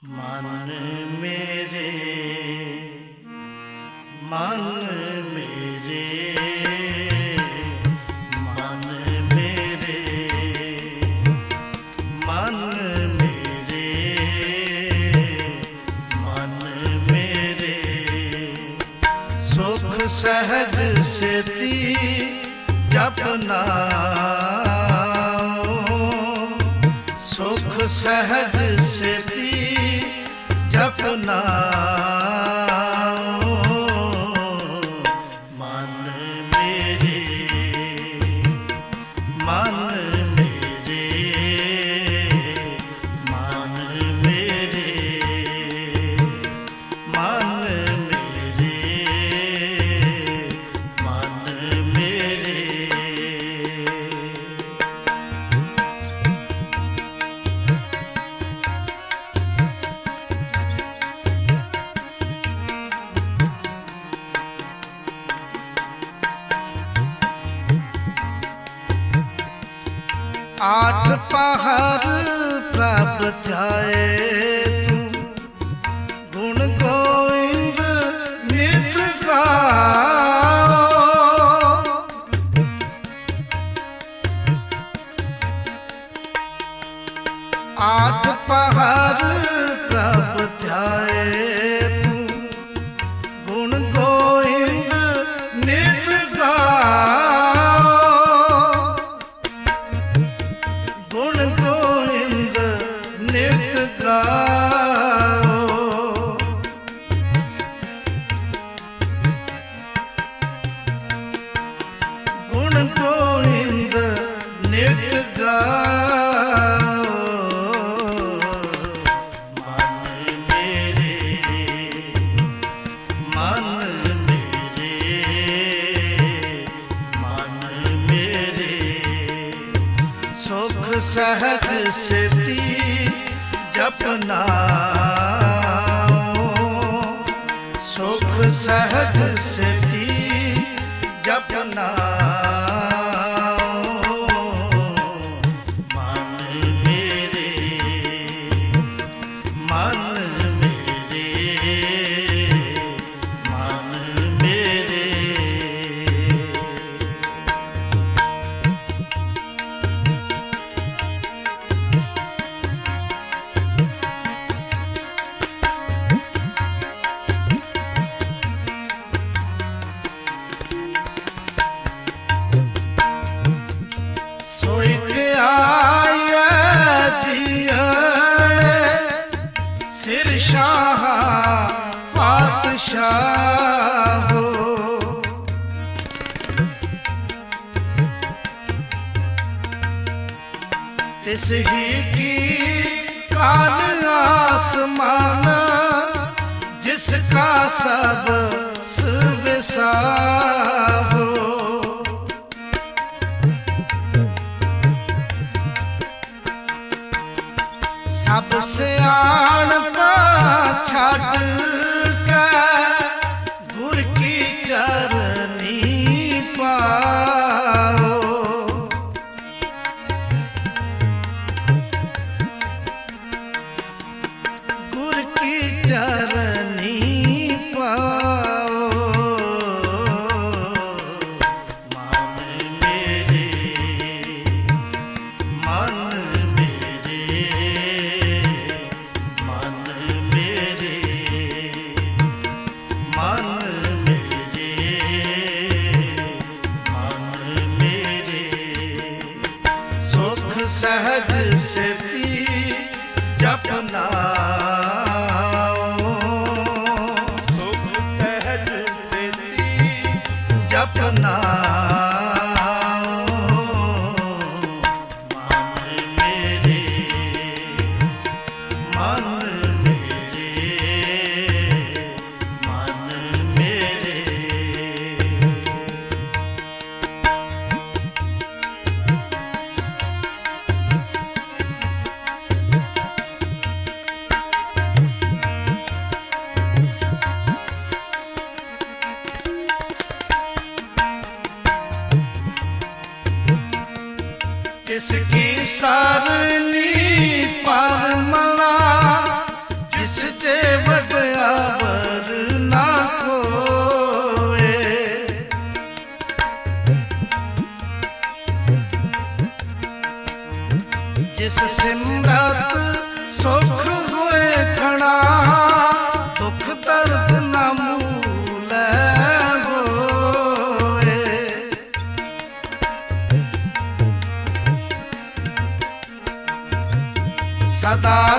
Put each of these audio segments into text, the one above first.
मन मेरे, मन मेरे, मन मेरे, मन मेरे, मन मेरे, सुख सहज सेती जपना, सुख सहज सेती जपना, मन मेरे, मन मेरे, मन मेरे, मन मेरे, मन मेरे। आठ पहर प्रभ ध्याए तू, गुण गोविंद नित गाओ। आठ पहर प्रभ ध्याए तू, गुण गोविंद नित गाओ। गुण गोविंद नित गाओ। गुण गोविंद नित गाओ। मन मेरे, मन मेरे, मन मेरे, सुख सहज सेती जपना, सुख सहज सेती जपना, मन मेरे, मन मेरे, मन मेरे। सोईते आया जियण सिर शाह पातशाह हो। तिस ही की काल आसमान, जिसका सब सुविसा हो। सब सियाण का छड़ के गुर की चरनी पाओ। गुर की चरनी पाओ। मन मेरे, मन मेरे, मन मेरे, मन मेरे, मन मेरे, सुख सहज सेती जपना, सुख सहज सेती जपना, मन मेरे, मन मेरे, मन मेरे। किसकी सरनी पर मला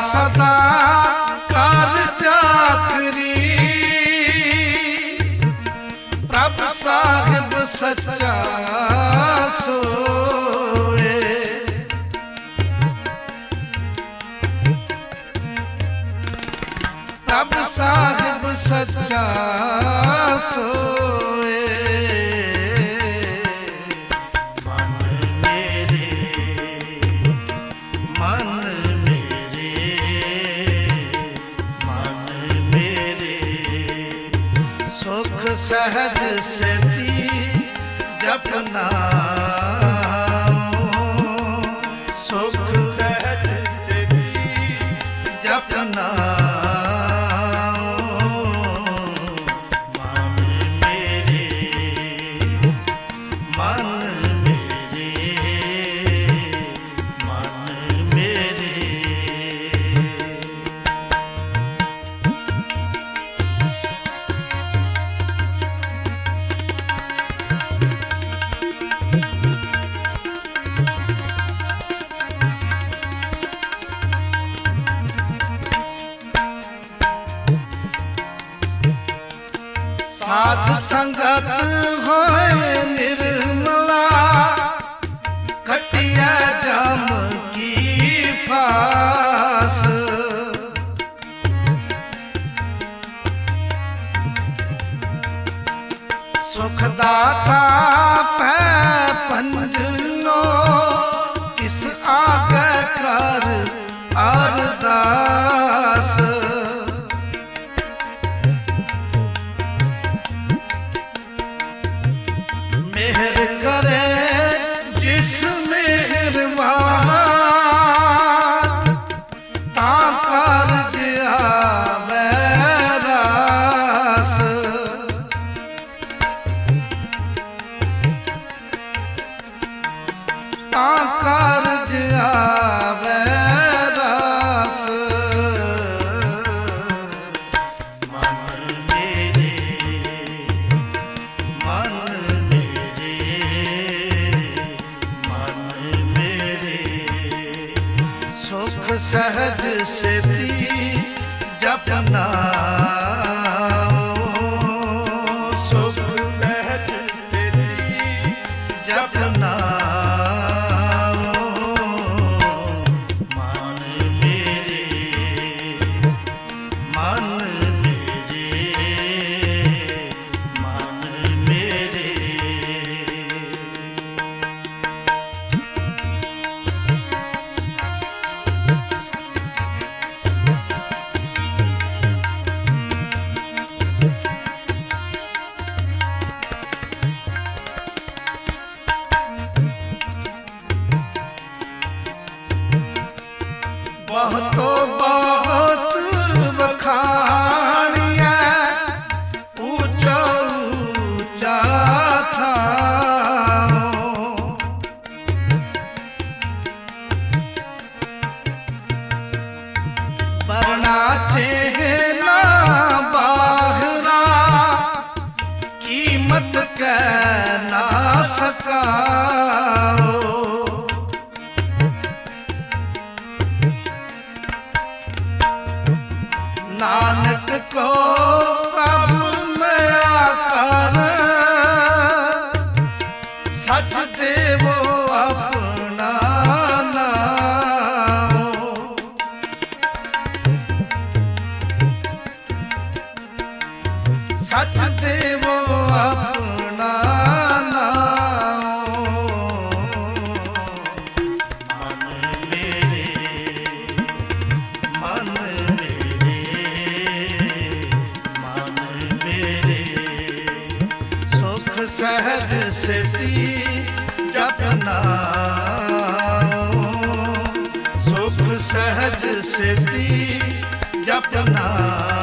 सदा कार चाकरी प्रभु साहिब सच्चा सोए प्रभु साहिब सच्चा सोए सहज सेती जपना सुख सहज सेती जपना मन मेरे मन मेरे साध संगत होए निर्मला कटिया जम की फास सुखदाता पै पंजनो किस आगे कर अरदास मेहर करे जिस मेहरबान ता कारज आवे रास ता कारज आवे रास मन मेरे सुख सहज सेती जपना सुख सहज सेती जपना मन मेरे मन मेरे बहुत बखानिया ऊंचा ऊंचा था वरना चेहना बाहरा कीमत कह ना सका नानक को प्रभु मया कर सच देवो अपना नाम सच देवो अपना नाम मन मेरे सुख सहज सेती जपना सुख सहज सेती जपना